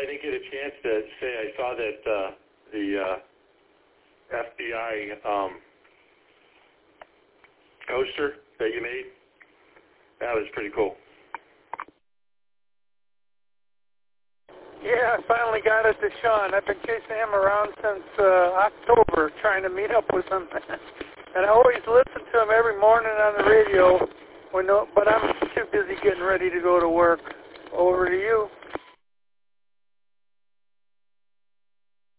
I didn't get a chance to say I saw that the FBI coaster that you made. That was pretty cool. Yeah, I finally got it to Sean. I've been chasing him around since October, trying to meet up with him. And I always listen to him every morning on the radio, but I'm too busy getting ready to go to work. Over to you.